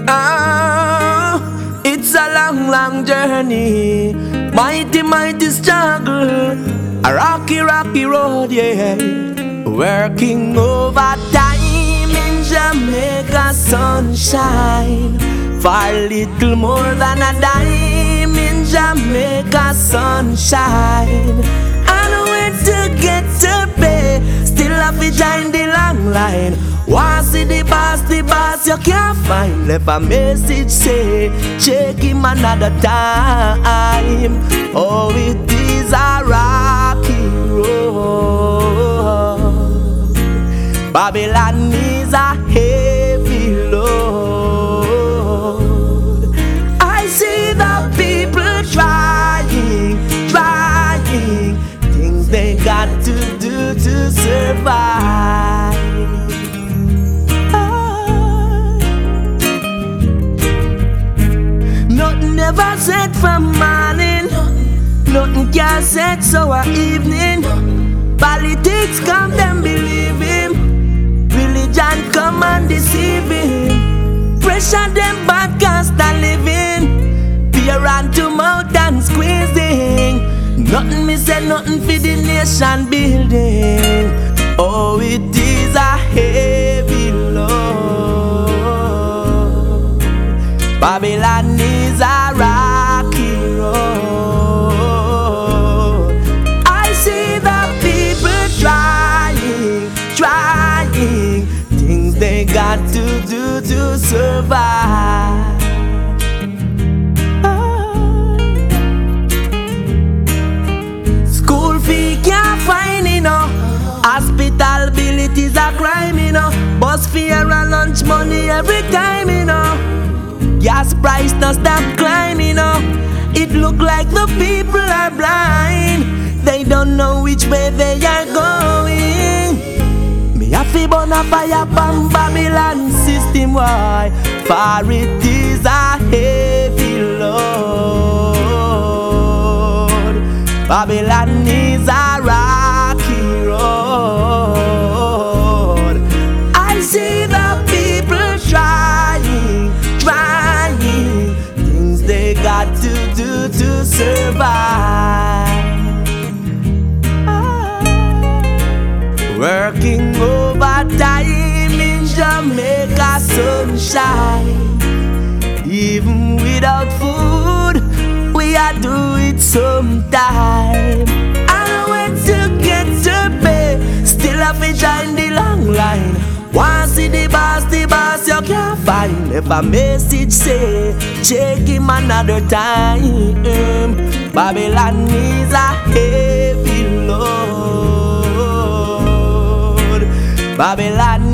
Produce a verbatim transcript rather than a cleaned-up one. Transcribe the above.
Ah, it's a long, long journey, mighty, mighty struggle, a rocky, rocky road, yeah. Working overtime in Jamaica sunshine, for little more than a dime in Jamaica sunshine. I know where to get to pay, still have to join the long line. Want see the boss, the boss you can't find. Left a message say, check him another time. Oh, it is a rocky road. Babylon is a heavy load. I see the people trying, trying, things they got to do to survive. Nothing never said from morning, nothing can said so a evening. Politics come, them believe him. Religion come and deceive him. Pressure them bad cost of living. Fear and to mouth and squeezing. Nothing me say, nothing for the nation building. Oh, it is a heavy load. Babylon is a rocky road. I see the people trying, trying, things they got to do to survive. School fee can't find, you know. Hospital bill, it is a crime, you know. Bus fare and lunch money every time, you know. Gas price don't stop climbing, you know. It look like the people are blind. They don't know which way they are going. Me have to burn a fire from Babylon system, why? For it is a heavy load. Babylon is a rocky road. I see the people trying, trying, things they got to do to survive. Ah. Working overtime in Jamaica sunshine, even without food, we are do it sometime. I know where to get to pay, still have to join the long line. Want see the boss, the boss you can't find. If a message say, check him another time. Babylon is a heavy load. Babylon